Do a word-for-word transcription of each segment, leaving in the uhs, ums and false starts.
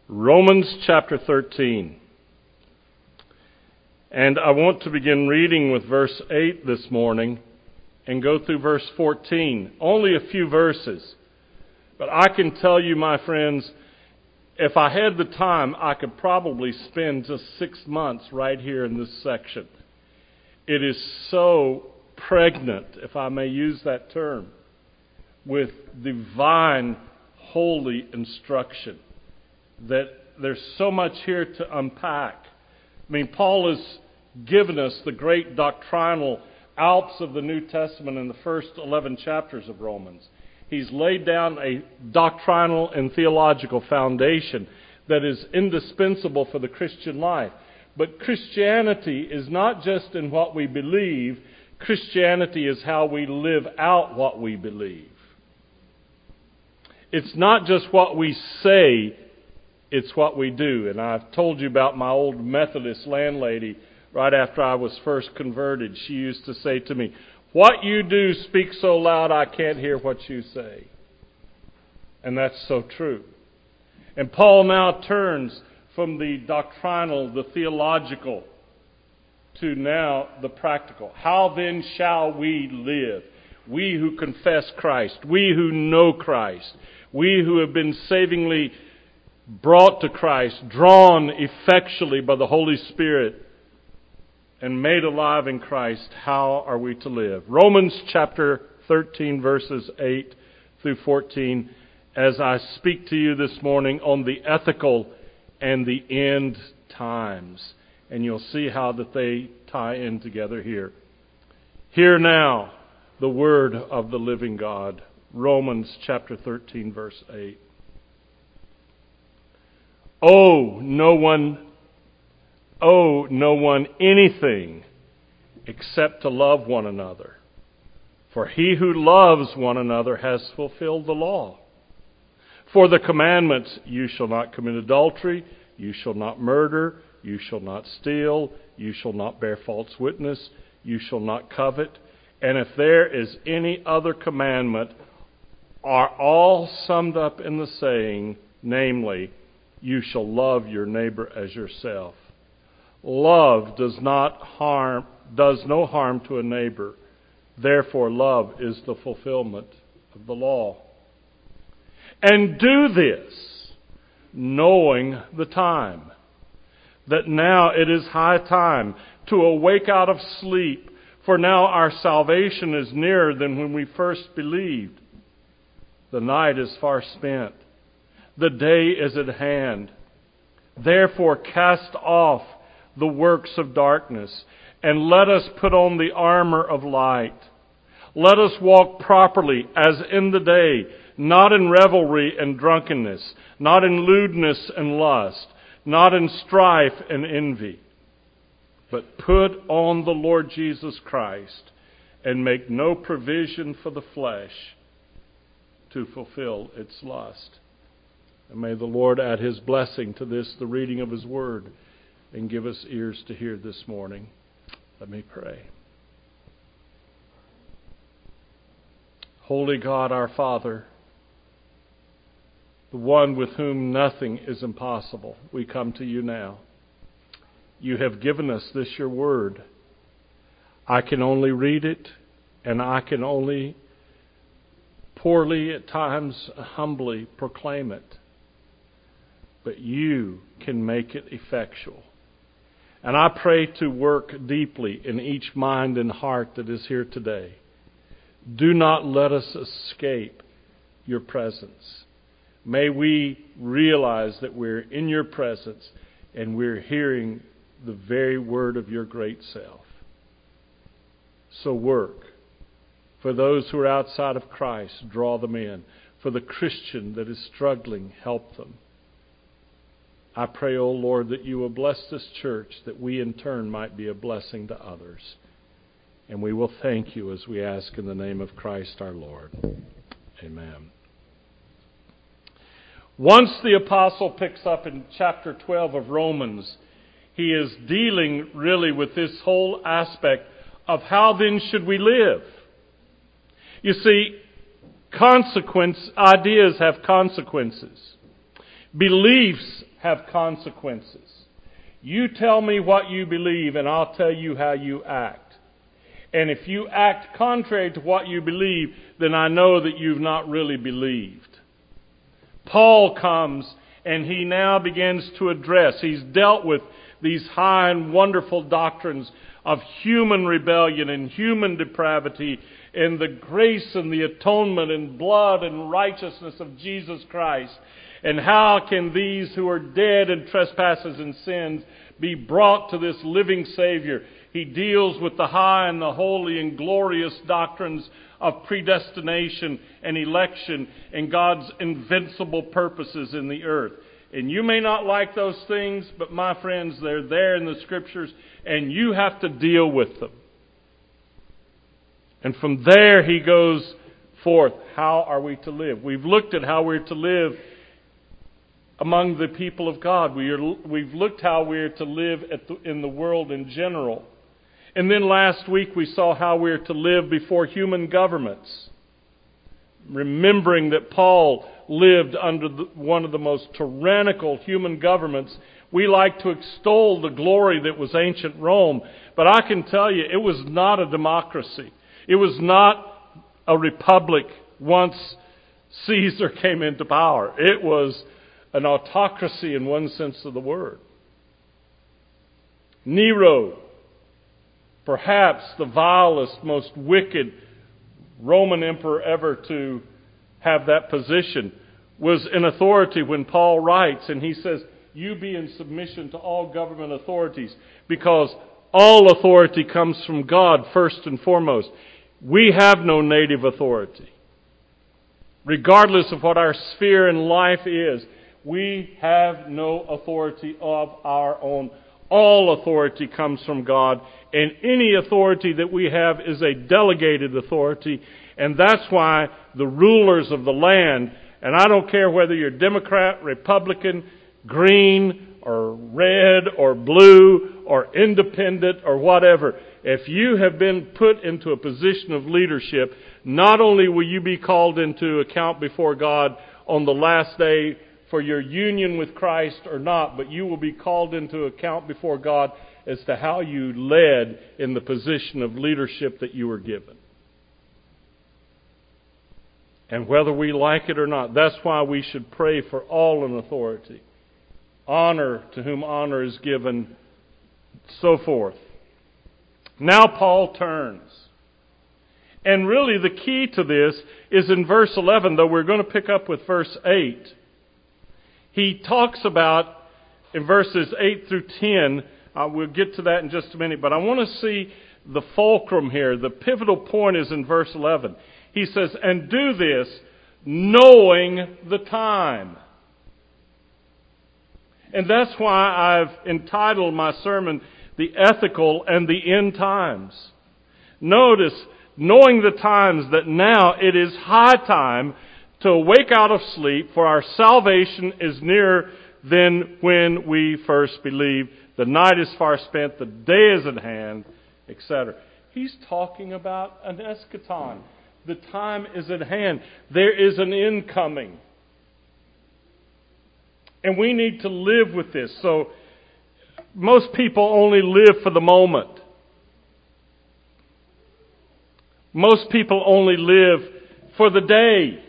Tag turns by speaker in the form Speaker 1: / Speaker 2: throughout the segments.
Speaker 1: Romans chapter thirteen. And I want to begin reading with verse eight this morning and go through verse fourteen. Only a few verses. But I can tell you, my friends, if I had the time, I could probably spend just six months right here in this section. It is so pregnant, if I may use that term, with divine, holy instruction, that there's so much here to unpack. I mean, Paul has given us the great doctrinal Alps of the New Testament in the first eleven chapters of Romans. He's laid down a doctrinal and theological foundation that is indispensable for the Christian life. But Christianity is not just in what we believe. Christianity is how we live out what we believe. It's not just what we say, it's what we do. And I've told you about my old Methodist landlady right after I was first converted. She used to say to me, "What you do speaks so loud I can't hear what you say." And that's so true. And Paul now turns from the doctrinal, the theological, to now the practical. How then shall we live? We who confess Christ, we who know Christ, we who have been savingly brought to Christ, drawn effectually by the Holy Spirit, and made alive in Christ, how are we to live? Romans chapter thirteen, verses eight through fourteen, as I speak to you this morning on the ethical and the end times. And you'll see how that they tie in together here. Hear now the word of the living God. Romans chapter thirteen, verse eight. Owe no one, owe no one anything except to love one another. For he who loves one another has fulfilled the law. For the commandments, you shall not commit adultery, you shall not murder, you shall not steal, you shall not bear false witness, you shall not covet. And if there is any other commandment, are all summed up in the saying, namely, you shall love your neighbor as yourself. Love does not harm, does no harm to a neighbor. Therefore, love is the fulfillment of the law. And do this, knowing the time, that now it is high time to awake out of sleep, for now our salvation is nearer than when we first believed. The night is far spent. The day is at hand. Therefore cast off the works of darkness, and let us put on the armor of light. Let us walk properly as in the day, not in revelry and drunkenness, not in lewdness and lust, not in strife and envy, but put on the Lord Jesus Christ, and make no provision for the flesh to fulfill its lust. And may the Lord add His blessing to this, the reading of His Word, and give us ears to hear this morning. Let me pray. Holy God, our Father, the one with whom nothing is impossible, we come to you now. You have given us this, your word. I can only read it, and I can only poorly, at times humbly, proclaim it. But you can make it effectual. And I pray to work deeply in each mind and heart that is here today. Do not let us escape your presence. May we realize that we're in your presence and we're hearing the very word of your great self. So work. For those who are outside of Christ, draw them in. For the Christian that is struggling, help them. I pray, O Lord, that you will bless this church, that we in turn might be a blessing to others. And we will thank you as we ask in the name of Christ our Lord. Amen. Once the apostle picks up in chapter twelve of Romans, he is dealing really with this whole aspect of how then should we live. You see, consequence ideas have consequences. Beliefs have consequences. You tell me what you believe, and I'll tell you how you act. And if you act contrary to what you believe, then I know that you've not really believed. Paul comes, and he now begins to address. He's dealt with these high and wonderful doctrines of human rebellion and human depravity and the grace and the atonement and blood and righteousness of Jesus Christ. And how can these who are dead in trespasses and sins be brought to this living Savior? He deals with the high and the holy and glorious doctrines of predestination and election and God's invincible purposes in the earth. And you may not like those things, but my friends, they're there in the Scriptures, and you have to deal with them. And from there he goes forth. How are we to live? We've looked at how we're to live among the people of God. We are, we've looked how we're to live at the, in the world in general. And then last week we saw how we're to live before human governments. Remembering that Paul lived under the, one of the most tyrannical human governments, we like to extol the glory that was ancient Rome. But I can tell you, it was not a democracy. It was not a republic once Caesar came into power. It was an autocracy in one sense of the word. Nero, perhaps the vilest, most wicked Roman emperor ever to have that position, was in authority when Paul writes, and he says, you be in submission to all government authorities, because all authority comes from God first and foremost. We have no native authority. Regardless of what our sphere in life is, we have no authority of our own. All authority comes from God, and any authority that we have is a delegated authority, and that's why the rulers of the land, and I don't care whether you're Democrat, Republican, green, or red, or blue, or independent, or whatever, if you have been put into a position of leadership, not only will you be called into account before God on the last day for your union with Christ or not, but you will be called into account before God as to how you led in the position of leadership that you were given. And whether we like it or not, that's why we should pray for all in authority. Honor to whom honor is given, so forth. Now Paul turns. And really the key to this is in verse eleven, though we're going to pick up with verse eight. He talks about, in verses eight through ten, uh, we'll get to that in just a minute, but I want to see the fulcrum here. The pivotal point is in verse eleven. He says, and do this knowing the time. And that's why I've entitled my sermon, The Ethical and the End Times. Notice, knowing the times, that now it is high time to awake out of sleep, for our salvation is nearer than when we first believed. The night is far spent, the day is at hand, et cetera. He's talking about an eschaton. The time is at hand. There is an end coming. And we need to live with this. So, most people only live for the moment. Most people only live for the day.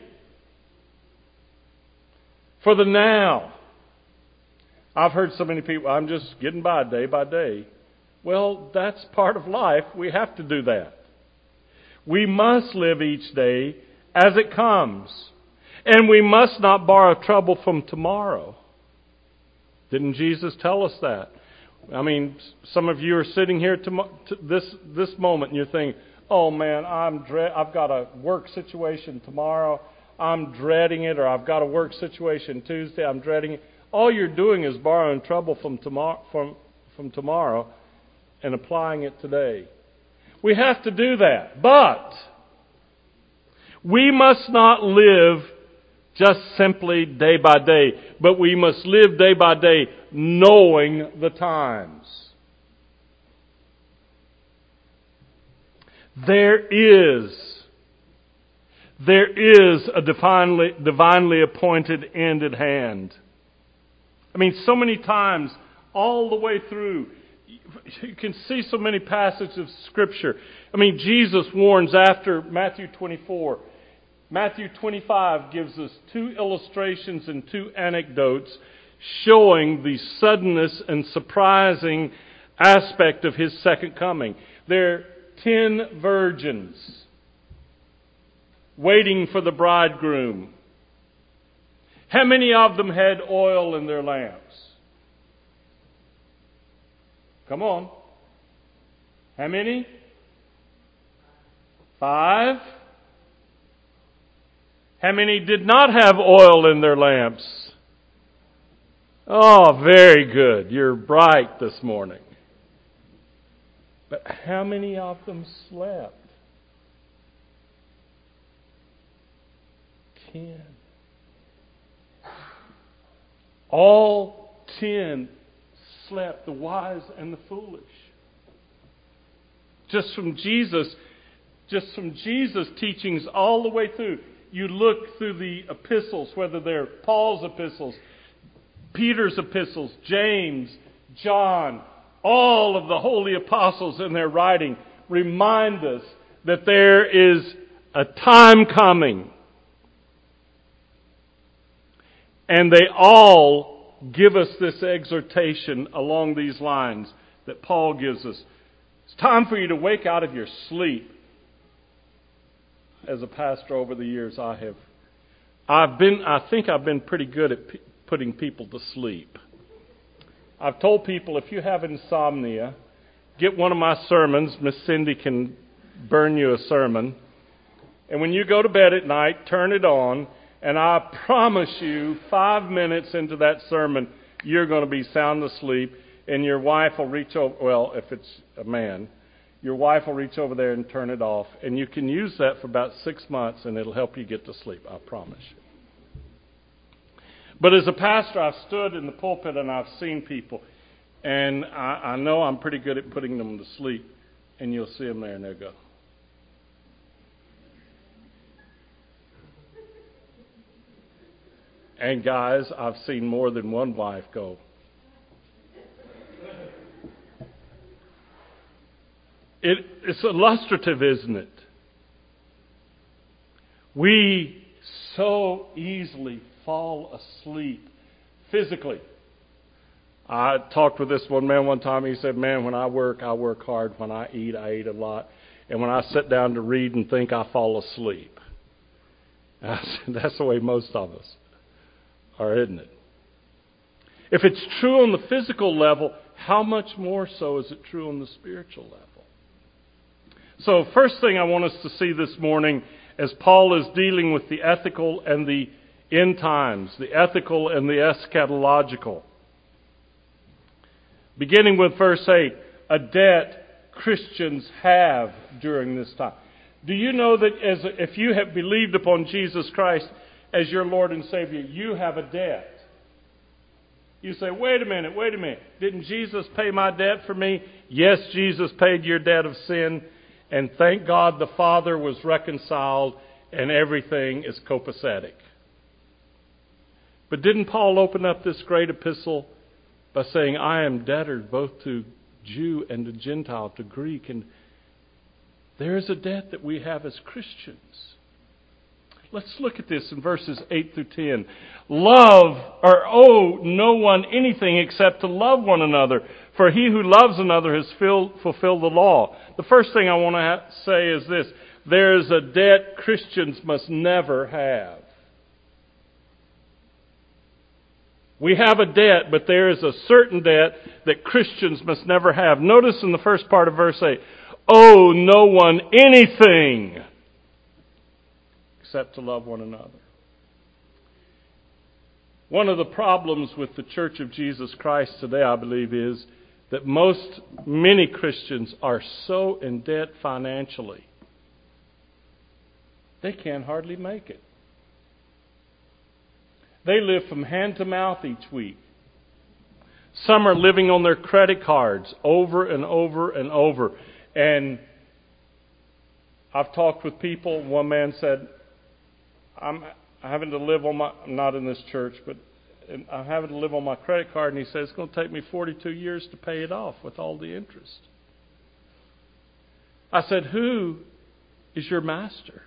Speaker 1: For the now. I've heard so many people, I'm just getting by day by day. Well, that's part of life. We have to do that. We must live each day as it comes. And we must not borrow trouble from tomorrow. Didn't Jesus tell us that? I mean, some of you are sitting here to this this moment and you're thinking, oh man, I'm dread. I've got a work situation tomorrow. I'm dreading it. Or I've got a work situation Tuesday. I'm dreading it. All you're doing is borrowing trouble from tomorrow, from, from tomorrow and applying it today. We have to do that. But we must not live just simply day by day, but we must live day by day knowing the times. There is, there is a divinely, divinely appointed end at hand. I mean, so many times, all the way through, you can see so many passages of Scripture. I mean, Jesus warns after Matthew twenty-four. Matthew twenty-five gives us two illustrations and two anecdotes showing the suddenness and surprising aspect of His second coming. There are ten virgins waiting for the bridegroom. How many of them had oil in their lamps? Come on. How many? Five. How many did not have oil in their lamps? Oh, very good. You're bright this morning. But how many of them slept? Ten. All ten slept, the wise and the foolish. Just from Jesus, just from Jesus' teachings all the way through. You look through the epistles, whether they're Paul's epistles, Peter's epistles, James, John, all of the holy apostles in their writing remind us that there is a time coming. And they all give us this exhortation along these lines that Paul gives us. It's time for you to wake out of your sleep. As a pastor over the years, I have, I've been, I think I've been pretty good at p- putting people to sleep. I've told people, if you have insomnia, get one of my sermons. Miss Cindy can burn you a sermon. And when you go to bed at night, turn it on. And I promise you, five minutes into that sermon, you're going to be sound asleep. And your wife will reach over, well, if it's a man, your wife will reach over there and turn it off. And you can use that for about six months and it'll help you get to sleep, I promise you. But as a pastor, I've stood in the pulpit and I've seen people. And I, I know I'm pretty good at putting them to sleep. And you'll see them there and they'll go. And guys, I've seen more than one wife go. It, it's illustrative, isn't it? We so easily fall asleep physically. I talked with this one man one time. He said, man, when I work, I work hard. When I eat, I eat a lot. And when I sit down to read and think, I fall asleep. I said, that's the way most of us are, isn't it? If it's true on the physical level, how much more so is it true on the spiritual level? So first thing I want us to see this morning as Paul is dealing with the ethical and the end times, the ethical and the eschatological. Beginning with verse eight, a debt Christians have during this time. Do you know that as if you have believed upon Jesus Christ as your Lord and Savior, you have a debt? You say, wait a minute, wait a minute. Didn't Jesus pay my debt for me? Yes, Jesus paid your debt of sin. And thank God the Father was reconciled and everything is copacetic. But didn't Paul open up this great epistle by saying, I am debtor both to Jew and to Gentile, to Greek. And there is a debt that we have as Christians. Let's look at this in verses eight through ten. Love or owe no one anything except to love one another. For he who loves another has filled, fulfilled the law. The first thing I want to ha- say is this. There is a debt Christians must never have. We have a debt, but there is a certain debt that Christians must never have. Notice in the first part of verse eight, owe no one anything except to love one another. One of the problems with the Church of Jesus Christ today, I believe, is that most, many Christians are so in debt financially, they can hardly make it. They live from hand to mouth each week. Some are living on their credit cards over and over and over. And I've talked with people. One man said, I'm having to live on my, I'm not in this church, but and I'm having to live on my credit card, and he says, it's going to take me forty-two years to pay it off with all the interest. I said, who is your master?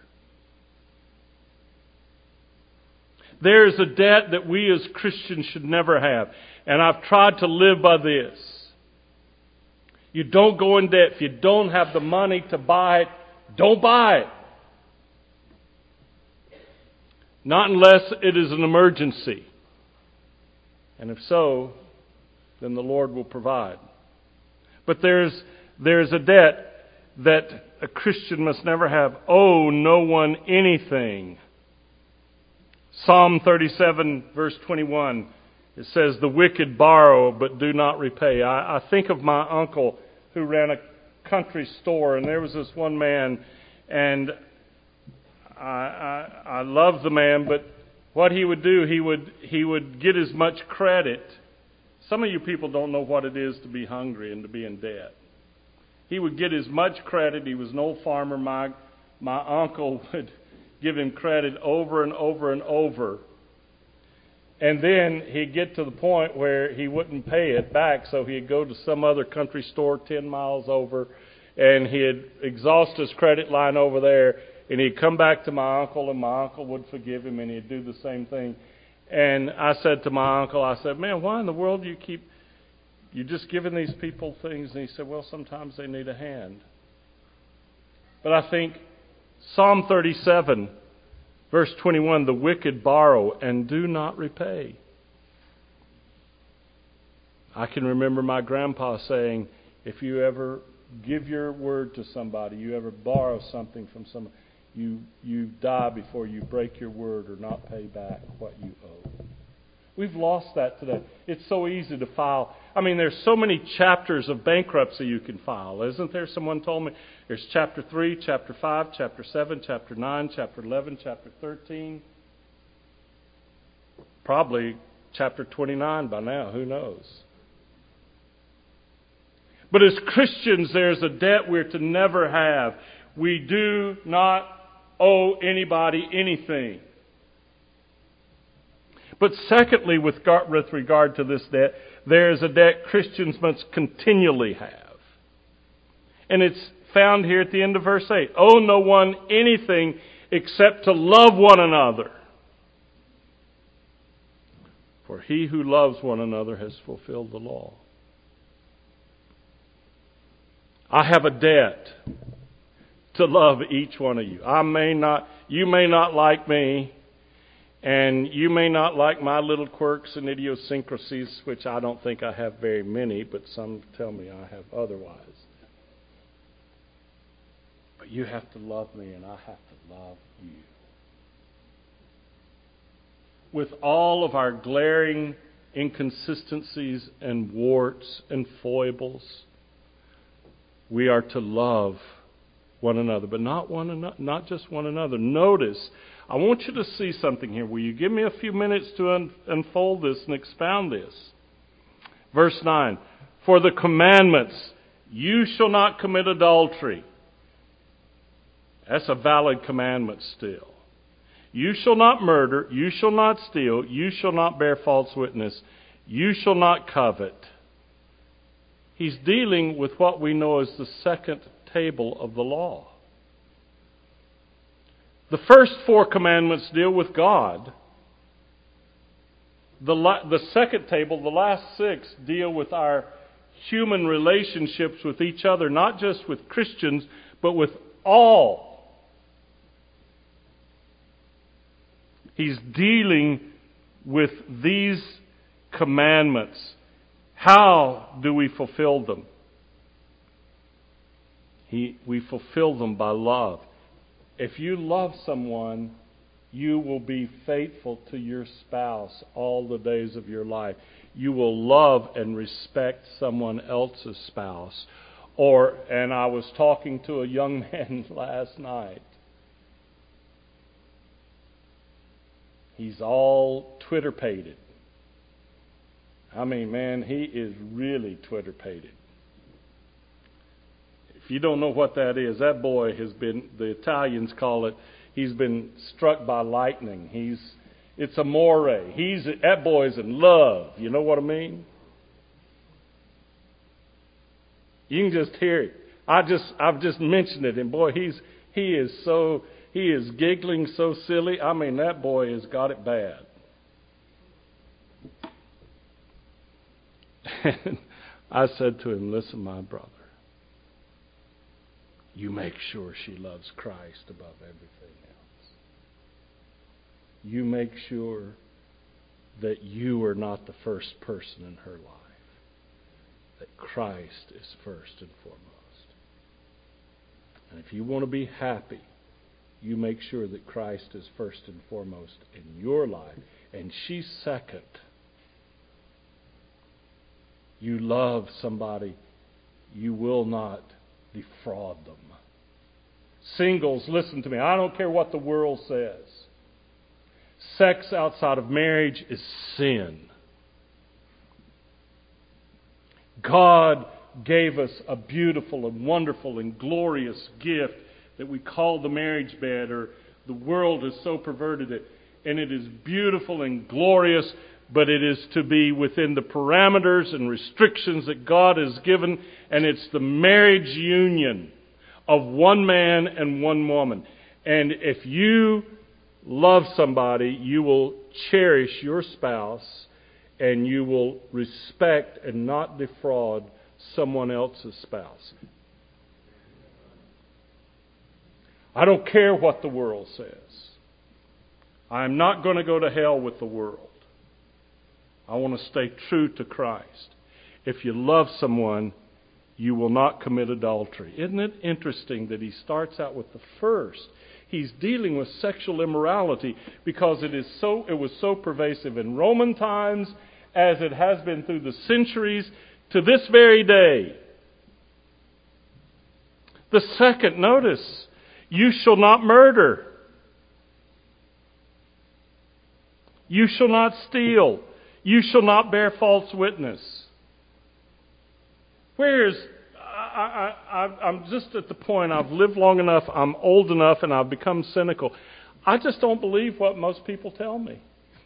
Speaker 1: There is a debt that we as Christians should never have. And I've tried to live by this. You don't go in debt. If you don't have the money to buy it, don't buy it. Not unless it is an emergency. And if so, then the Lord will provide. But there's there's a debt that a Christian must never have. Owe no one anything. Psalm thirty-seven, verse twenty-one, it says, the wicked borrow but do not repay. I, I think of my uncle who ran a country store, and there was this one man, and I, I, I love the man, but what he would do, he would he would get as much credit. Some of you people don't know what it is to be hungry and to be in debt. He would get as much credit. He was an old farmer. My, my uncle would give him credit over and over and over. And then he'd get to the point where he wouldn't pay it back, so he'd go to some other country store ten miles over, and he'd exhaust his credit line over there, and he'd come back to my uncle, and my uncle would forgive him, and he'd do the same thing. And I said to my uncle, I said, man, why in the world do you keep, you're just giving these people things? And he said, well, sometimes they need a hand. But I think Psalm thirty-seven, verse twenty-one, the wicked borrow and do not repay. I can remember my grandpa saying, if you ever give your word to somebody, you ever borrow something from someone, you, you die before you break your word or not pay back what you owe. We've lost that today. It's so easy to file. I mean, there's so many chapters of bankruptcy you can file. Isn't there? Someone told me there's chapter three, chapter five, chapter seven, chapter nine, chapter eleven, chapter thirteen. Probably chapter twenty-nine by now. Who knows? But as Christians, there's a debt we're to never have. We do not owe anybody anything. But secondly, with regard to this debt, there is a debt Christians must continually have. And it's found here at the end of verse eight. Owe no one anything except to love one another. For he who loves one another has fulfilled the law. I have a debt to love each one of you. I may not, you may not like me. And you may not like my little quirks and idiosyncrasies, which I don't think I have very many, but some tell me I have otherwise. But you have to love me, and I have to love you. With all of our glaring inconsistencies and warts and foibles, we are to love one another, but not one another, not just one another. Notice, I want you to see something here. Will you give me a few minutes to un- unfold this and expound this? Verse nine, for the commandments, you shall not commit adultery. That's a valid commandment still. You shall not murder. You shall not steal. You shall not bear false witness. You shall not covet. He's dealing with what we know as the second table of the law. The first four commandments deal with God. The, la- the second table, the last six, deal with our human relationships with each other, not just with Christians, but with all. He's dealing with these commandments. How do we fulfill them? He, we fulfill them by love. If you love someone, you will be faithful to your spouse all the days of your life. You will love and respect someone else's spouse. Or, and I was talking to a young man last night. He's all Twitter-pated. I mean, man, he is really Twitter-pated. If you don't know what that is, that boy has been, the Italians call it, he's been struck by lightning. He's It's amore. He's that boy's in love. You know what I mean? You can just hear it. I just I've just mentioned it, and boy, he's he is so he is giggling so silly. I mean, that boy has got it bad. And I said to him, "Listen, my brother, you make sure she loves Christ above everything else. You make sure that you are not the first person in her life, that Christ is first and foremost. And if you want to be happy, you make sure that Christ is first and foremost in your life, and she's second. You love somebody, you will not defraud them. Singles, listen to me. I don't care what the world says. Sex outside of marriage is sin. God gave us a beautiful and wonderful and glorious gift that we call the marriage bed, or the world has so perverted it. And it is beautiful and glorious, but it is to be within the parameters and restrictions that God has given, and it's the marriage union of one man and one woman. And if you love somebody, you will cherish your spouse, and you will respect and not defraud someone else's spouse. I don't care what the world says. I'm not going to go to hell with the world. I want to stay true to Christ. If you love someone, you will not commit adultery. Isn't it interesting that he starts out with the first? He's dealing with sexual immorality because it is so it was so pervasive in Roman times, as it has been through the centuries to this very day. The second, notice, you shall not murder. You shall not steal. You shall not bear false witness. Where's I, I, I, I'm just at the point, I've lived long enough, I'm old enough, and I've become cynical. I just don't believe what most people tell me.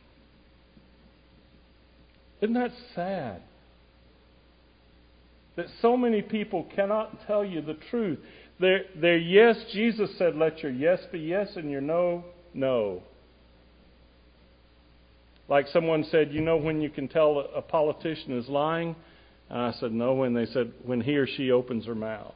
Speaker 1: Isn't that sad? That so many people cannot tell you the truth. Their, their yes, Jesus said, let your yes be yes and your no, no. Like someone said, you know when you can tell a politician is lying? And I said, no, when they said, when he or she opens her mouth.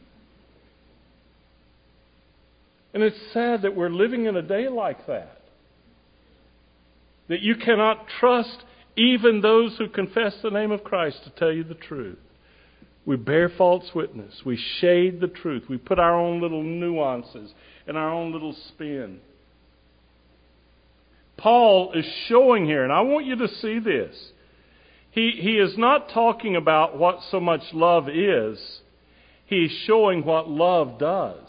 Speaker 1: And it's sad that we're living in a day like that. That you cannot trust even those who confess the name of Christ to tell you the truth. We bear false witness. We shade the truth. We put our own little nuances and our own little spin. Paul is showing here, and I want you to see this. He, he is not talking about what so much love is. He's showing what love does.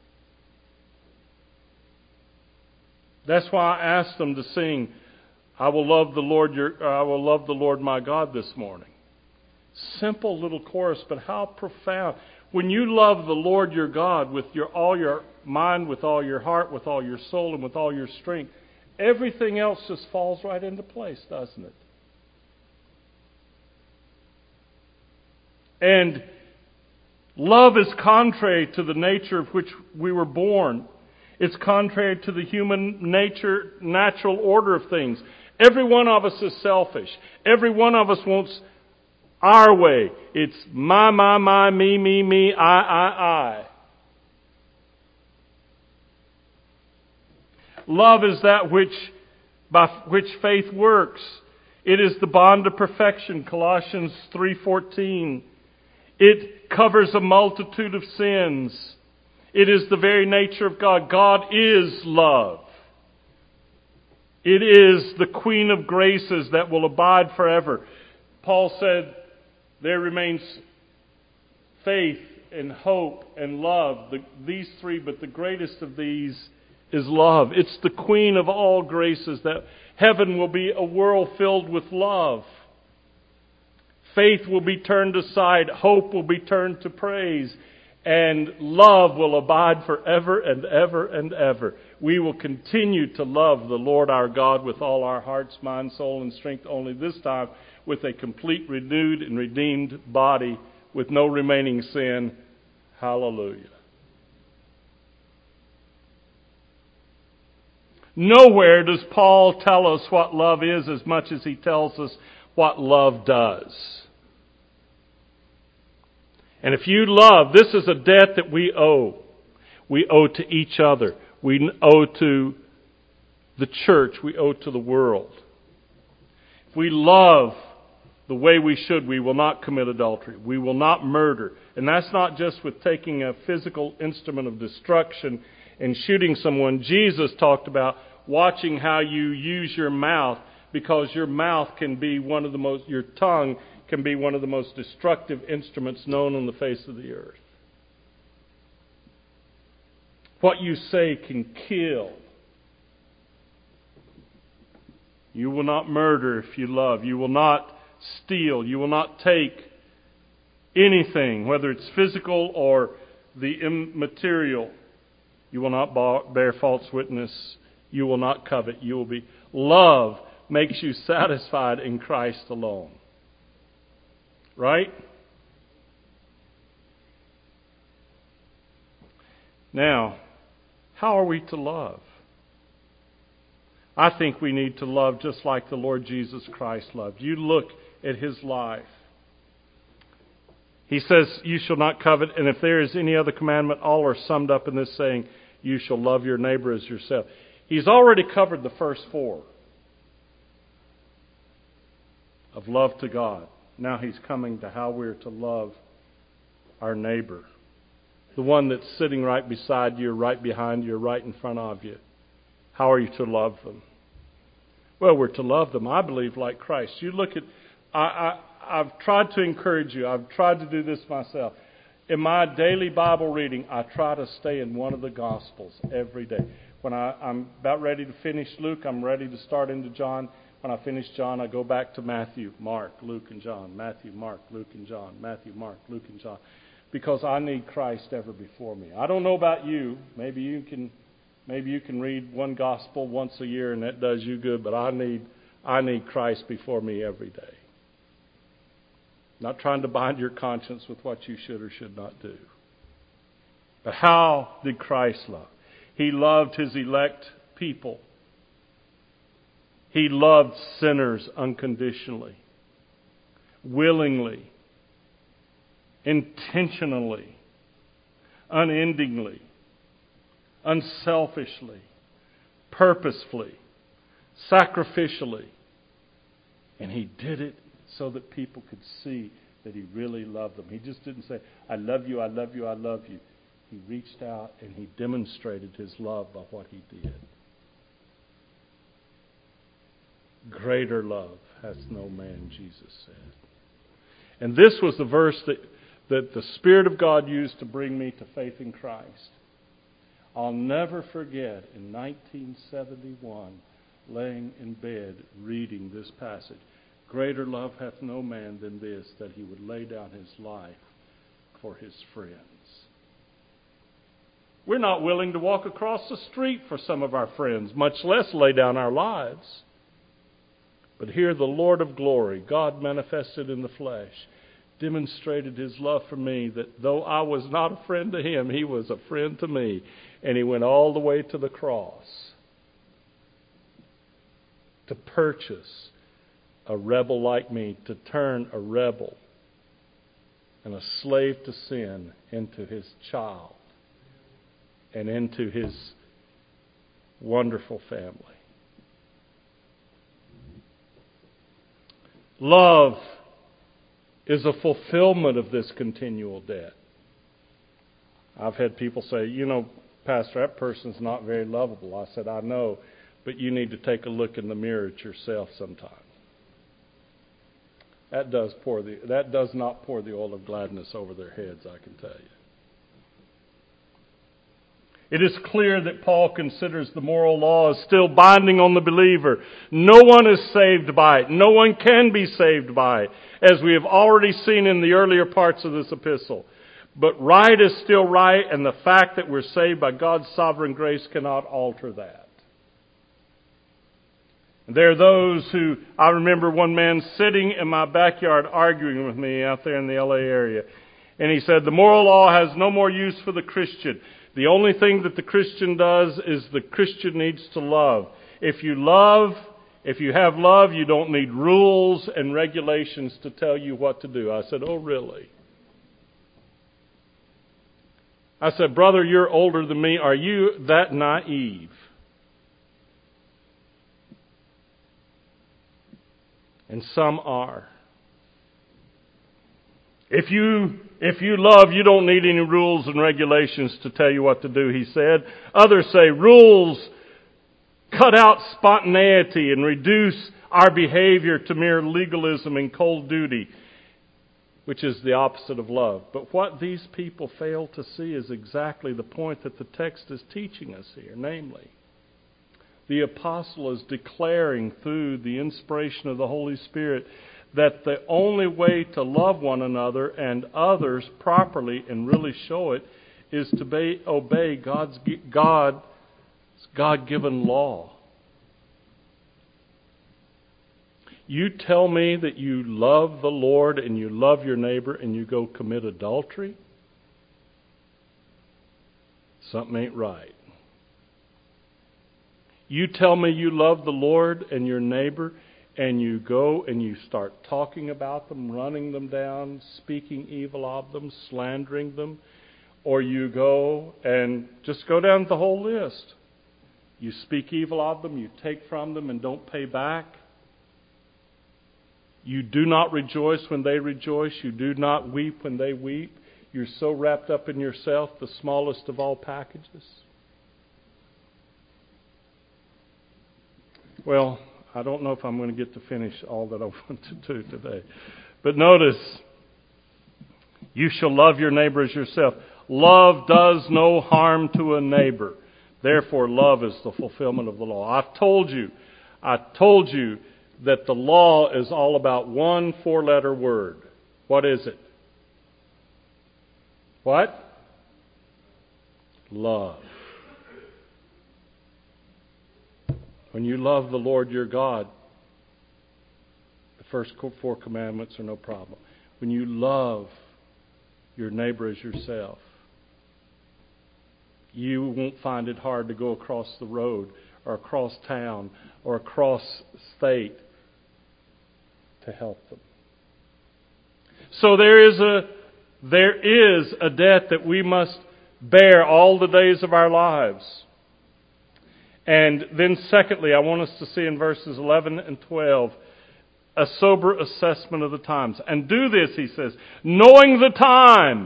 Speaker 1: That's why I asked them to sing, I will love the Lord your, I will love the Lord my God this morning. Simple little chorus, but how profound. When you love the Lord your God with your all your mind, with all your heart, with all your soul, and with all your strength, everything else just falls right into place, doesn't it? And love is contrary to the nature of which we were born. It's contrary to the human nature, natural order of things. Every one of us is selfish. Every one of us wants our way. It's my, my, my, me, me, me, I, I, I. Love is that which by which faith works. It is the bond of perfection, Colossians three fourteen. It covers a multitude of sins. It is the very nature of God. God is love. It is the Queen of Graces that will abide forever. Paul said, there remains faith and hope and love. The, these three, but the greatest of these is love. It's the Queen of all graces, that heaven will be a world filled with love. Faith will be turned aside. Hope will be turned to praise. And love will abide forever and ever and ever. we will continue to love the Lord our God with all our hearts, mind, soul, and strength, only this time with a complete, renewed, and redeemed body with no remaining sin. Hallelujah. Nowhere does Paul tell us what love is as much as he tells us what love does. And if you love, this is a debt that we owe. We owe to each other. We owe to the church. We owe to the world. If we love the way we should, we will not commit adultery. We will not murder. And that's not just with taking a physical instrument of destruction and shooting someone. Jesus talked about watching how you use your mouth, because your mouth can be one of the most, your tongue can be one of the most destructive instruments known on the face of the earth. What you say can kill. You will not murder if you love. You will not steal. You will not take anything, whether it's physical or the immaterial. You will not bear false witness. You will not covet. You will be. Love makes you satisfied in Christ alone. Right? Now, how are we to love? I think we need to love just like the Lord Jesus Christ loved. You look at His life. He says, you shall not covet, and if there is any other commandment, all are summed up in this saying, you shall love your neighbor as yourself. He's already covered the first four of love to God. Now He's coming to how we're to love our neighbor. The one that's sitting right beside you, right behind you, right in front of you. How are you to love them? Well, we're to love them, I believe, like Christ. You look at, I, I, I've tried to encourage you. I've tried to do this myself. In my daily Bible reading, I try to stay in one of the Gospels every day. When I, I'm about ready to finish Luke, I'm ready to start into John. When I finish John, I go back to Matthew, Mark, Luke, and John. Matthew, Mark, Luke, and John. Matthew, Mark, Luke, and John. Because I need Christ ever before me. I don't know about you. Maybe you can, maybe you can read one Gospel once a year and that does you good. But I need, I need Christ before me every day. Not trying to bind your conscience with what you should or should not do. But how did Christ love? He loved His elect people. He loved sinners unconditionally, willingly, intentionally, unendingly, unselfishly, purposefully, sacrificially. And He did it so that people could see that He really loved them. He just didn't say, I love you, I love you, I love you. He reached out and He demonstrated His love by what He did. Greater love hath no man, Jesus said. And this was the verse that, that the Spirit of God used to bring me to faith in Christ. I'll never forget in nineteen seventy-one, laying in bed reading this passage. Greater love hath no man than this, that he would lay down his life for his friends. We're not willing to walk across the street for some of our friends, much less lay down our lives. But here the Lord of glory, God manifested in the flesh, demonstrated His love for me, that though I was not a friend to Him, He was a friend to me. And He went all the way to the cross to purchase a rebel like me, to turn a rebel and a slave to sin into His child and into His wonderful family. Love is a fulfillment of this continual debt. I've had people say, you know, Pastor, that person's not very lovable. I said, I know, but you need to take a look in the mirror at yourself sometime. That does pour the that does not pour the oil of gladness over their heads, I can tell you. It is clear that Paul considers the moral law as still binding on the believer. No one is saved by it. No one can be saved by it, as we have already seen in the earlier parts of this epistle. But right is still right, and the fact that we're saved by God's sovereign grace cannot alter that. There are those who, I remember one man sitting in my backyard arguing with me out there in the L A area. And he said, the moral law has no more use for the Christian. The only thing that the Christian does is the Christian needs to love. If you love, if you have love, you don't need rules and regulations to tell you what to do. I said, oh, really? I said, brother, you're older than me. Are you that naive? And some are. If you if you love, you don't need any rules and regulations to tell you what to do, he said. Others say rules cut out spontaneity and reduce our behavior to mere legalism and cold duty, which is the opposite of love. But what these people fail to see is exactly the point that the text is teaching us here. Namely, the apostle is declaring through the inspiration of the Holy Spirit that the only way to love one another and others properly and really show it is to obey, obey God's, God's God-given law. You tell me that you love the Lord and you love your neighbor and you go commit adultery? Something ain't right. You tell me you love the Lord and your neighbor and you go and you start talking about them, running them down, speaking evil of them, slandering them, or you go and just go down the whole list. You speak evil of them, you take from them and don't pay back. You do not rejoice when they rejoice. You do not weep when they weep. You're so wrapped up in yourself, the smallest of all packages. Well, I don't know if I'm going to get to finish all that I want to do today. But notice, you shall love your neighbor as yourself. Love does no harm to a neighbor. Therefore, love is the fulfillment of the law. I've told you, I told you that the law is all about one four-letter word. What is it? What? Love. When you love the Lord your God, the first four commandments are no problem. When you love your neighbor as yourself, you won't find it hard to go across the road or across town or across state to help them. So there is a there is a debt that we must bear all the days of our lives. And then secondly, I want us to see in verses eleven and twelve a sober assessment of the times. And do this, he says, knowing the time.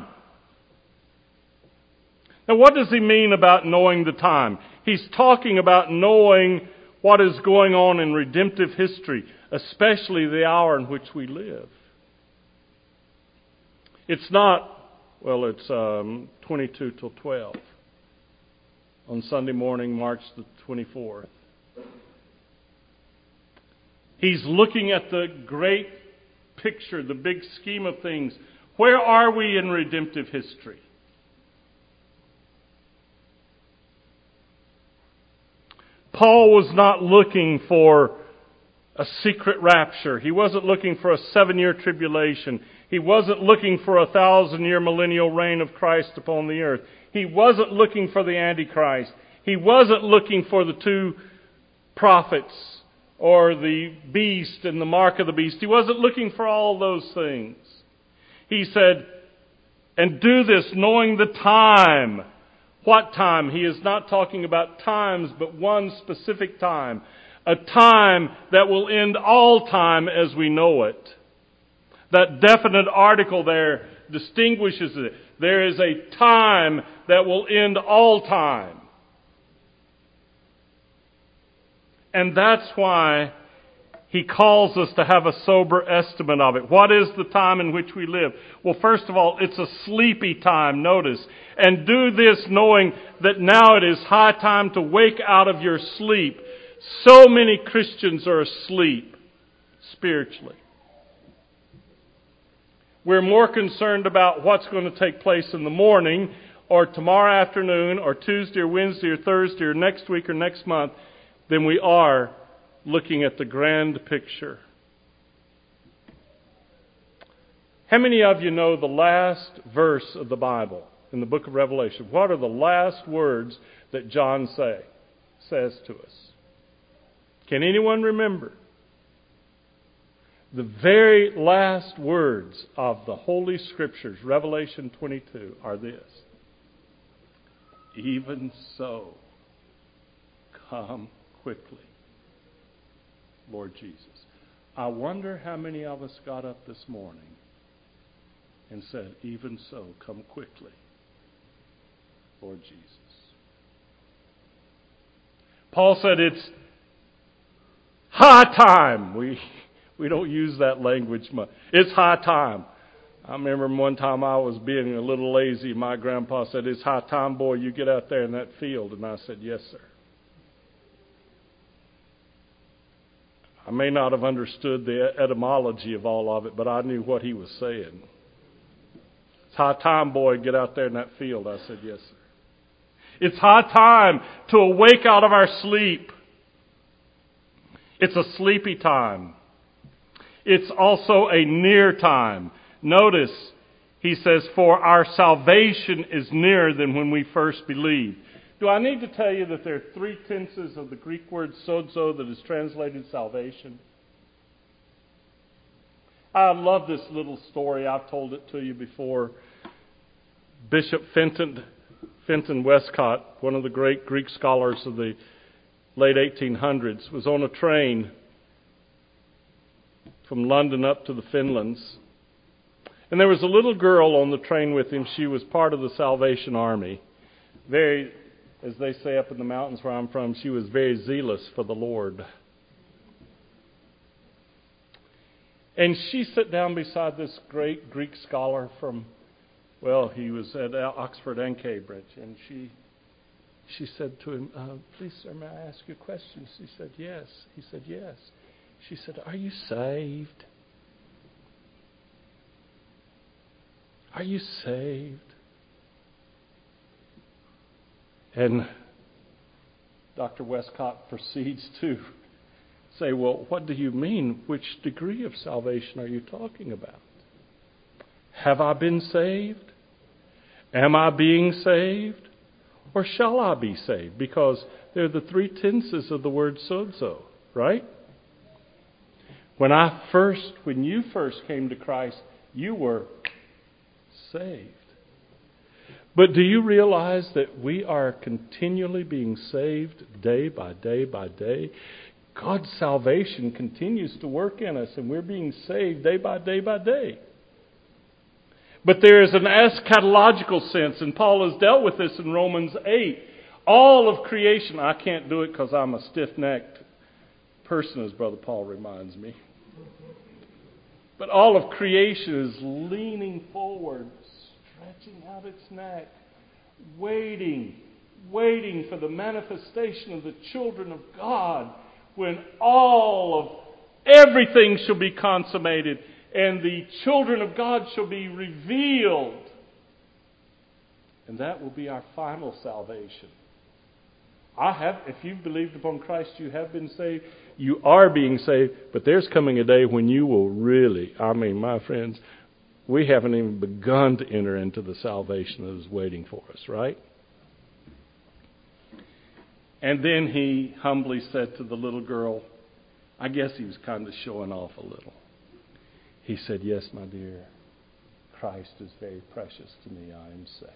Speaker 1: Now, what does he mean about knowing the time? He's talking about knowing what is going on in redemptive history, especially the hour in which we live. It's not, well, it's um, twenty-two till twelve on Sunday morning, March the twenty-fourth. He's looking at the great picture, the big scheme of things. Where are we in redemptive history? Paul was not looking for a secret rapture. He wasn't looking for a seven-year tribulation. He wasn't looking for a thousand-year millennial reign of Christ upon the earth. He wasn't looking for the Antichrist. He wasn't looking for the two prophets or the beast and the mark of the beast. He wasn't looking for all those things. He said, and do this knowing the time. What time? He is not talking about times, but one specific time. A time that will end all time as we know it. That definite article there distinguishes it. There is a time that will end all time. And that's why he calls us to have a sober estimate of it. What is the time in which we live? Well, first of all, it's a sleepy time, notice. And do this knowing that now it is high time to wake out of your sleep. So many Christians are asleep spiritually. We're more concerned about what's going to take place in the morning or tomorrow afternoon or Tuesday or Wednesday or Thursday or next week or next month than we are looking at the grand picture. How many of you know the last verse of the Bible in the book of Revelation? What are the last words that John say, says to us? Can anyone remember? The very last words of the Holy Scriptures, Revelation twenty-two, are this. Even so, come quickly, Lord Jesus. I wonder how many of us got up this morning and said, even so, come quickly, Lord Jesus. Paul said it's high time. We we don't use that language much. It's high time. I remember one time I was being a little lazy. My grandpa said, it's high time, boy, you get out there in that field. And I said, yes, sir. I may not have understood the etymology of all of it, but I knew what he was saying. It's high time, boy, get out there in that field. I said, yes, sir. It's high time to awake out of our sleep. It's a sleepy time. It's also a near time. Notice, he says, for our salvation is nearer than when we first believed. Do I need to tell you that there are three tenses of the Greek word sozo that is translated salvation? I love this little story. I've told it to you before. Bishop Fenton, Fenton Westcott, one of the great Greek scholars of the late eighteen hundreds, was on a train from London up to the Finlands. And there was a little girl on the train with him. She was part of the Salvation Army. Very, as they say up in the mountains where I'm from, she was very zealous for the Lord. And she sat down beside this great Greek scholar from, well, he was at Oxford and Cambridge. And she she said to him, uh, please, sir, may I ask you a question? She said, yes. He said, yes. She said, are you saved? Are you saved? And Doctor Westcott proceeds to say, well, what do you mean? Which degree of salvation are you talking about? Have I been saved? Am I being saved? Or shall I be saved? Because they're the three tenses of the word sozo, right? When I first, when you first came to Christ, you were saved. But do you realize that we are continually being saved day by day by day? God's salvation continues to work in us, and we're being saved day by day by day. But there is an eschatological sense, and Paul has dealt with this in Romans eight. All of creation, I can't do it because I'm a stiff-necked person, as Brother Paul reminds me. But all of creation is leaning forward, stretching out its neck, waiting, waiting for the manifestation of the children of God, when all of everything shall be consummated and the children of God shall be revealed. And that will be our final salvation. I have, if you've believed upon Christ, you have been saved. You are being saved, but there's coming a day when you will really, I mean, my friends, we haven't even begun to enter into the salvation that is waiting for us, right? And then he humbly said to the little girl, I guess he was kind of showing off a little. He said, yes, my dear, Christ is very precious to me. I am saved.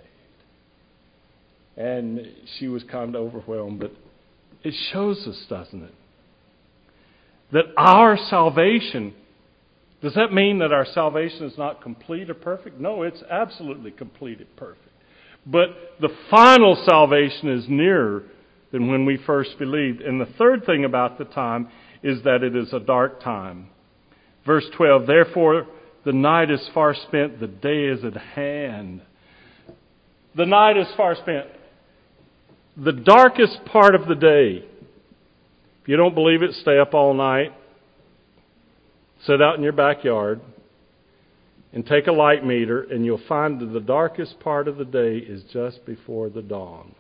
Speaker 1: And she was kind of overwhelmed, but it shows us, doesn't it, that our salvation, does that mean that our salvation is not complete or perfect? No, it's absolutely complete and perfect. But the final salvation is nearer than when we first believed. And the third thing about the time is that it is a dark time. Verse twelve, therefore the night is far spent, the day is at hand. The night is far spent. The darkest part of the day. If you don't believe it, stay up all night. Sit out in your backyard. and take a light meter, and you'll find that the darkest part of the day is just before the dawn.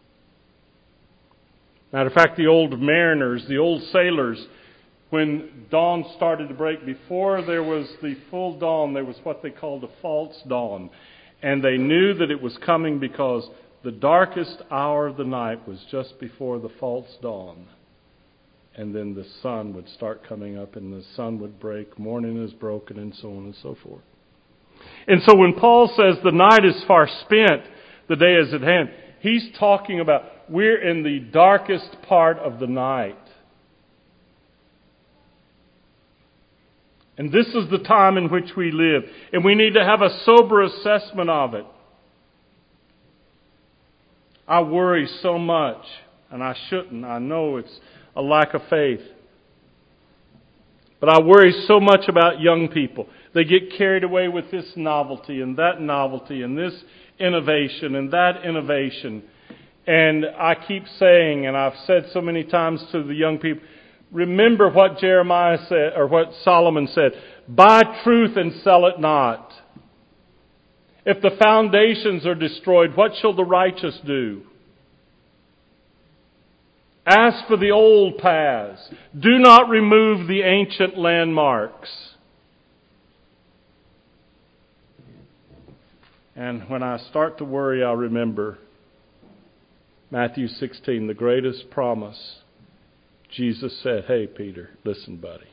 Speaker 1: Matter of fact, the old mariners, the old sailors, when dawn started to break, before there was the full dawn, there was what they called a false dawn. And they knew that it was coming because the darkest hour of the night was just before the false dawn. And then the sun would start coming up, and the sun would break, morning is broken, and so on and so forth. And so when Paul says the night is far spent, the day is at hand, he's talking about we're in the darkest part of the night. And this is the time in which we live. And we need to have a sober assessment of it. I worry so much, and I shouldn't. I know it's a lack of faith. But I worry so much about young people. They get carried away with this novelty and that novelty and this innovation and that innovation. And I keep saying, and I've said so many times to the young people, remember what Jeremiah said, or what Solomon said, buy truth and sell it not. If the foundations are destroyed, what shall the righteous do? Ask for the old paths. Do not remove the ancient landmarks. And when I start to worry, I'll remember Matthew sixteen, the greatest promise. Jesus said, hey, Peter, listen, buddy.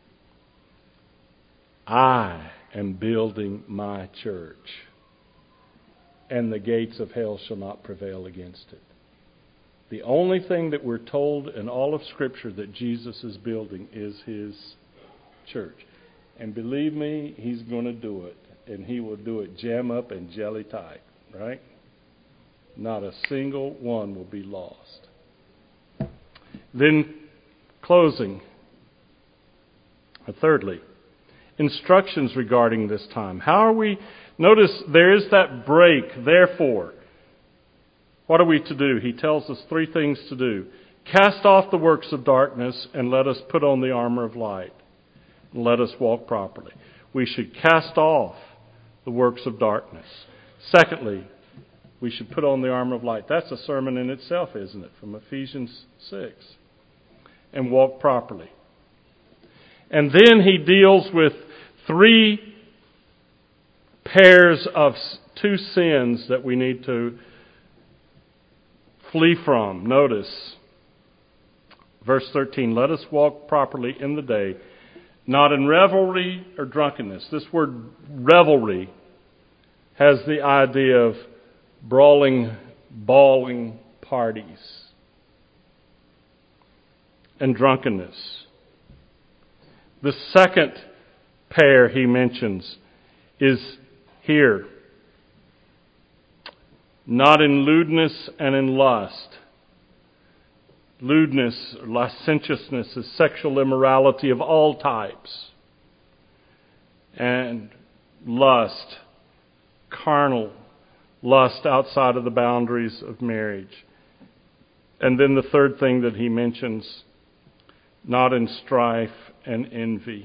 Speaker 1: I am building my church, and the gates of hell shall not prevail against it. The only thing that we're told in all of Scripture that Jesus is building is His church. And believe me, He's going to do it. And He will do it jam up and jelly tight, right? Not a single one will be lost. Then, closing. Thirdly, instructions regarding this time. How are we... Notice there is that break, therefore. What are we to do? He tells us three things to do. Cast off the works of darkness and let us put on the armor of light. And let us walk properly. We should cast off the works of darkness. Secondly, we should put on the armor of light. That's a sermon in itself, isn't it? From Ephesians six. And walk properly. And then he deals with three pairs of two sins that we need to flee from. Notice, verse thirteen, let us walk properly in the day, not in revelry or drunkenness. This word revelry has the idea of brawling, bawling parties. And drunkenness. The second pair he mentions is here. Not in lewdness and in lust. Lewdness, or licentiousness, is sexual immorality of all types. And lust, carnal lust outside of the boundaries of marriage. And then the third thing that he mentions, not in strife and envy,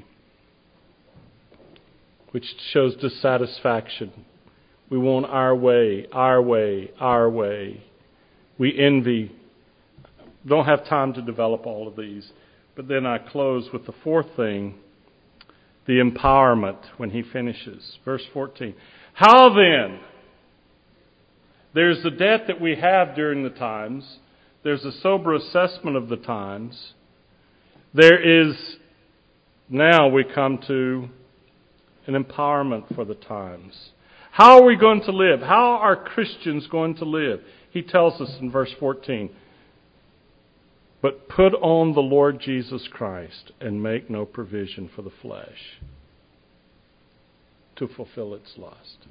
Speaker 1: which shows dissatisfaction. We want our way, our way, our way. We envy. Don't have time to develop all of these. But then I close with the fourth thing, the empowerment, when he finishes. Verse fourteen. How then? There's the debt that we have during the times. There's a sober assessment of the times. There is, now we come to an empowerment for the times. How are we going to live? How are Christians going to live? He tells us in verse fourteen, but put on the Lord Jesus Christ and make no provision for the flesh to fulfill its lust.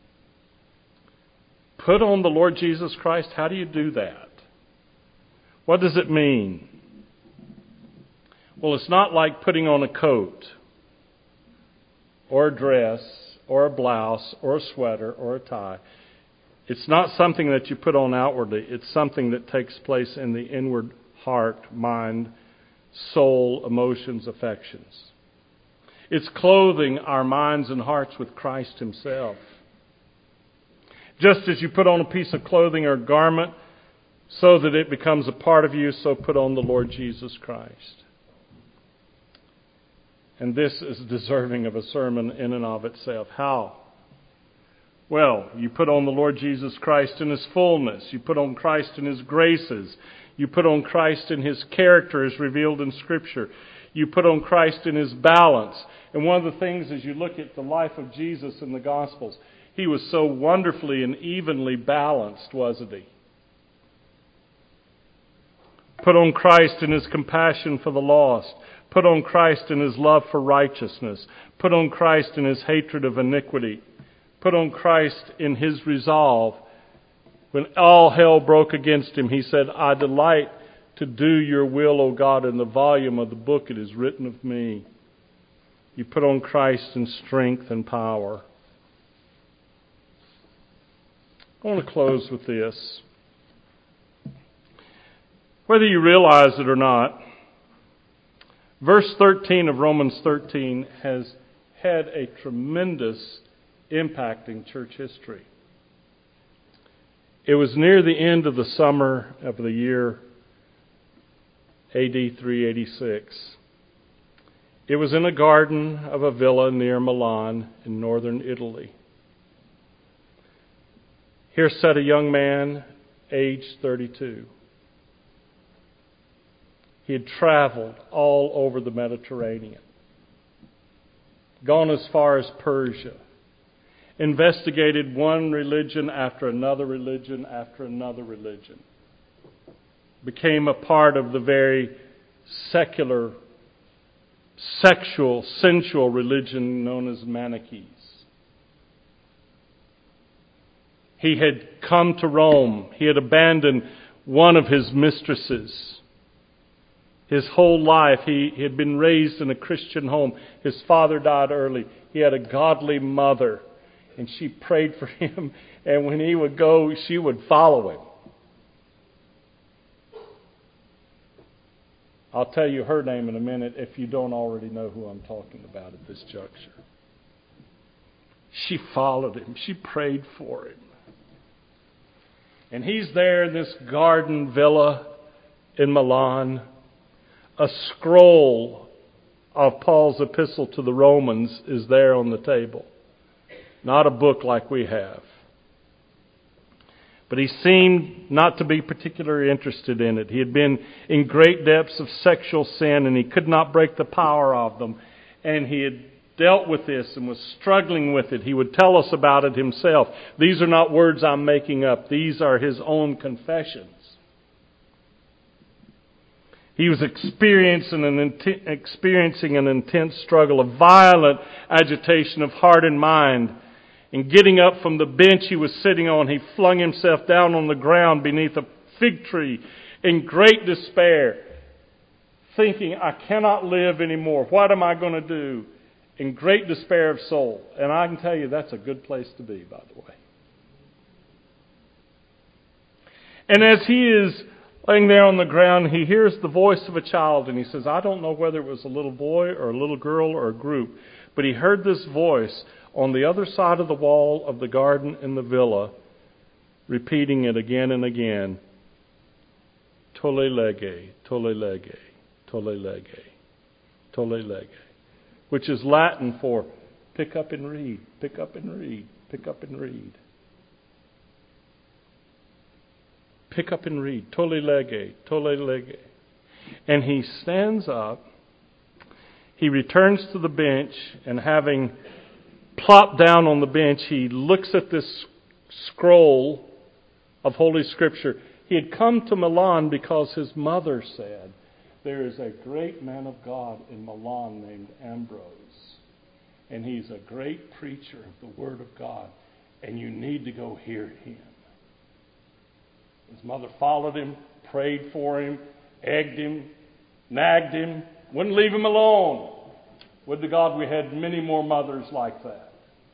Speaker 1: Put on the Lord Jesus Christ. How do you do that? What does it mean? Well, it's not like putting on a coat or a dress or a blouse or a sweater or a tie. It's not something that you put on outwardly. It's something that takes place in the inward heart, mind, soul, emotions, affections. It's clothing our minds and hearts with Christ Himself. Just as you put on a piece of clothing or garment so that it becomes a part of you, so put on the Lord Jesus Christ. And this is deserving of a sermon in and of itself. How? Well, you put on the Lord Jesus Christ in His fullness. You put on Christ in His graces. You put on Christ in His character as revealed in Scripture. You put on Christ in His balance. And one of the things as you look at the life of Jesus in the Gospels, He was so wonderfully and evenly balanced, wasn't He? Put on Christ in His compassion for the lost. Put on Christ in His love for righteousness. Put on Christ in His hatred of iniquity. Put on Christ in His resolve. When all hell broke against Him, He said, I delight to do your will, O God. In the volume of the book it is written of me. You put on Christ in strength and power. I want to close with this. Whether you realize it or not, verse thirteen of Romans thirteen has had a tremendous impact in church history. It was near the end of the summer of the year A D three eighty-six. It was in a garden of a villa near Milan in northern Italy. Here sat a young man, aged thirty-two. He had traveled all over the Mediterranean, gone as far as Persia, investigated one religion after another religion after another religion, became a part of the very secular, sexual, sensual religion known as Manichaees. He had come to Rome. He had abandoned one of his mistresses. His whole life, he, he had been raised in a Christian home. His father died early. He had a godly mother, and she prayed for him. And when he would go, she would follow him. I'll tell you her name in a minute if you don't already know who I'm talking about at this juncture. She followed him. She prayed for him. And he's there in this garden villa in Milan. A scroll of Paul's epistle to the Romans is there on the table. Not a book like we have. But he seemed not to be particularly interested in it. He had been in great depths of sexual sin and he could not break the power of them. And he had dealt with this and was struggling with it. He would tell us about it himself. These are not words I'm making up. These are his own confessions. He was experiencing an, int- experiencing an intense struggle, a violent agitation of heart and mind. And getting up from the bench he was sitting on, he flung himself down on the ground beneath a fig tree in great despair, thinking, I cannot live anymore. What am I going to do? In great despair of soul. And I can tell you that's a good place to be, by the way. And as he is laying there on the ground, he hears the voice of a child, and he says, I don't know whether it was a little boy or a little girl or a group, but he heard this voice on the other side of the wall of the garden in the villa, repeating it again and again. Tolle lege, tolle lege, tolle lege, tolle lege, which is Latin for pick up and read, pick up and read, pick up and read. Pick up and read. Tolle lege, tolle lege. And he stands up. He returns to the bench, and having plopped down on the bench, he looks at this scroll of Holy Scripture. He had come to Milan because his mother said, there is a great man of God in Milan named Ambrose. And he's a great preacher of the Word of God. And you need to go hear him. His mother followed him, prayed for him, egged him, nagged him, wouldn't leave him alone. Would to God we had many more mothers like that.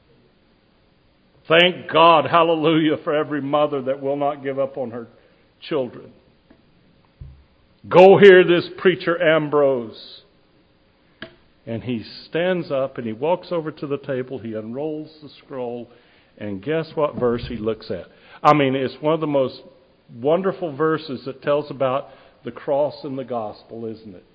Speaker 1: Thank God, hallelujah, for every mother that will not give up on her children. Go hear this preacher Ambrose. And he stands up and he walks over to the table. He unrolls the scroll. And guess what verse he looks at? I mean, it's one of the most wonderful verses that tells about the cross and the gospel, isn't it?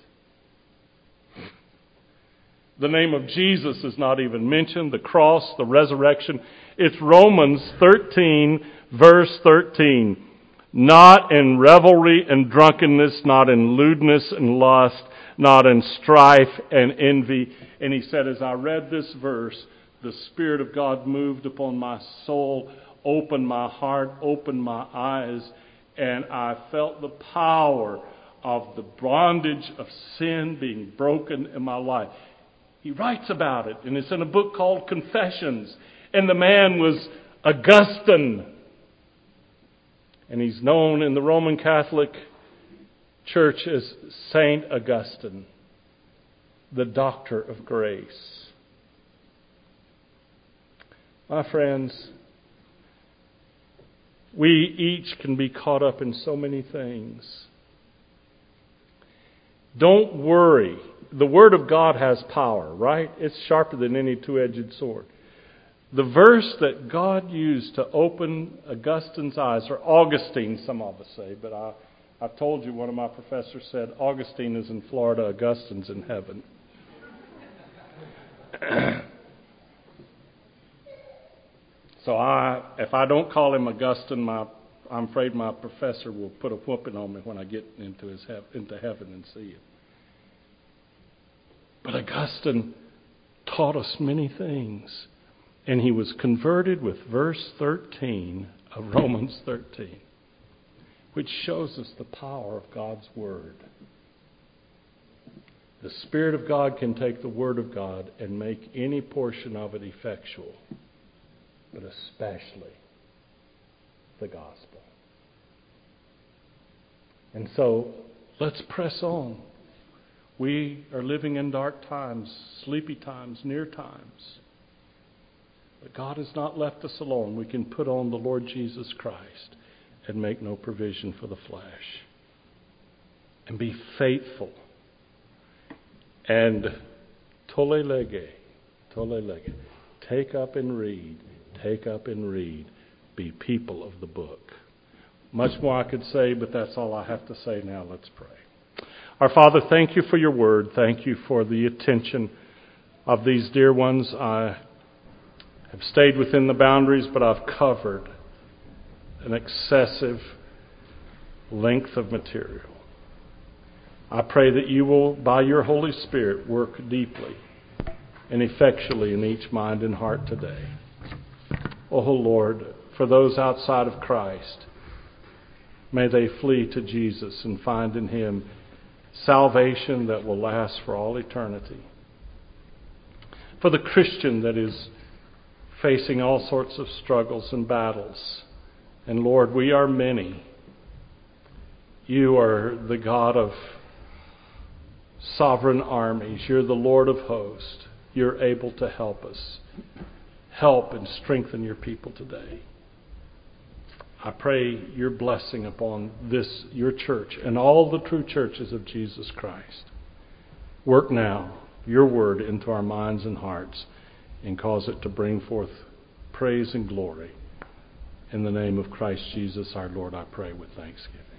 Speaker 1: The name of Jesus is not even mentioned. The cross, the resurrection. It's Romans thirteen, verse thirteen. Not in revelry and drunkenness, not in lewdness and lust, not in strife and envy. And he said, as I read this verse, the Spirit of God moved upon my soul, opened my heart, opened my eyes, and I felt the power of the bondage of sin being broken in my life. He writes about it, and it's in a book called Confessions. And the man was Augustine. And he's known in the Roman Catholic Church as Saint Augustine, the Doctor of Grace. My friends, we each can be caught up in so many things. Don't worry. The Word of God has power, right? It's sharper than any two-edged sword. The verse that God used to open Augustine's eyes, or Augustine, some of us say, but I, I've told you one of my professors said, Augustine is in Florida, Augustine's in heaven. So I, if I don't call him Augustine, my, I'm afraid my professor will put a whooping on me when I get into his he- into heaven and see him. But Augustine taught us many things. And he was converted with verse thirteen of Romans thirteen, which shows us the power of God's Word. The Spirit of God can take the Word of God and make any portion of it effectual, but especially the gospel. And so, let's press on. We are living in dark times, sleepy times, near times. But God has not left us alone. We can put on the Lord Jesus Christ and make no provision for the flesh. And be faithful. And tole lege, tole lege. Take up and read. Take up and read. Be people of the book. Much more I could say, but that's all I have to say now. Let's pray. Our Father, thank you for your word. Thank you for the attention of these dear ones. I have stayed within the boundaries, but I've covered an excessive length of material. I pray that you will, by your Holy Spirit, work deeply and effectually in each mind and heart today. Oh Lord, for those outside of Christ, may they flee to Jesus and find in Him salvation that will last for all eternity. For the Christian that is facing all sorts of struggles and battles, and Lord, we are many. You are the God of sovereign armies. You're the Lord of hosts. You're able to help us. Help and strengthen your people today. I pray your blessing upon this, your church, and all the true churches of Jesus Christ. Work now your word into our minds and hearts and cause it to bring forth praise and glory. In the name of Christ Jesus our Lord, I pray with thanksgiving.